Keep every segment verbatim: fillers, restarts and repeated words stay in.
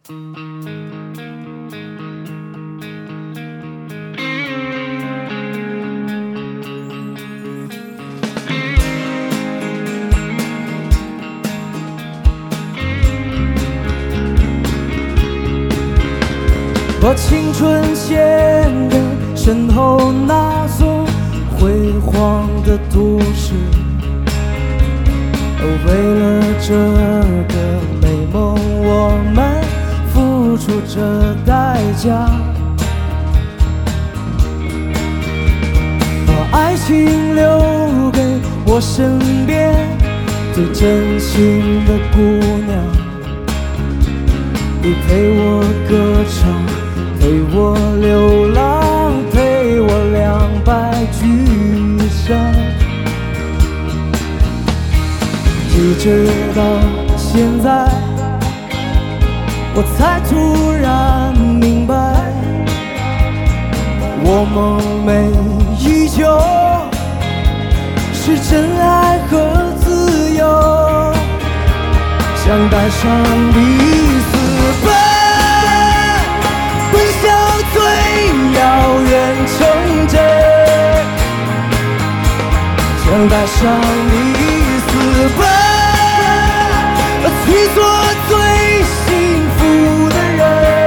把青春献给身后那座辉煌的都市，为了这个美梦，我们付出着代价。把爱情留给我身边最真心的姑娘，你陪我歌唱，陪我流浪，陪我两败俱伤，一直到现在，我才突然明白，我梦寐已久是真爱和自由，想带上彼此奔奔向最遥远城镇，想带上你私奔，去做最幸福的人。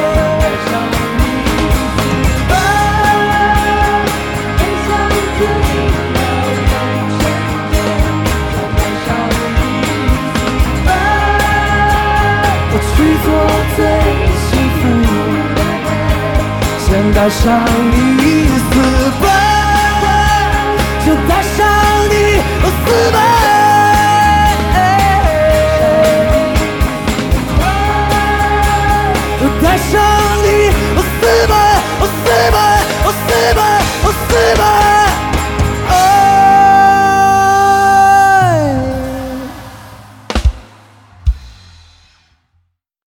想带上你私奔，就带上你私奔。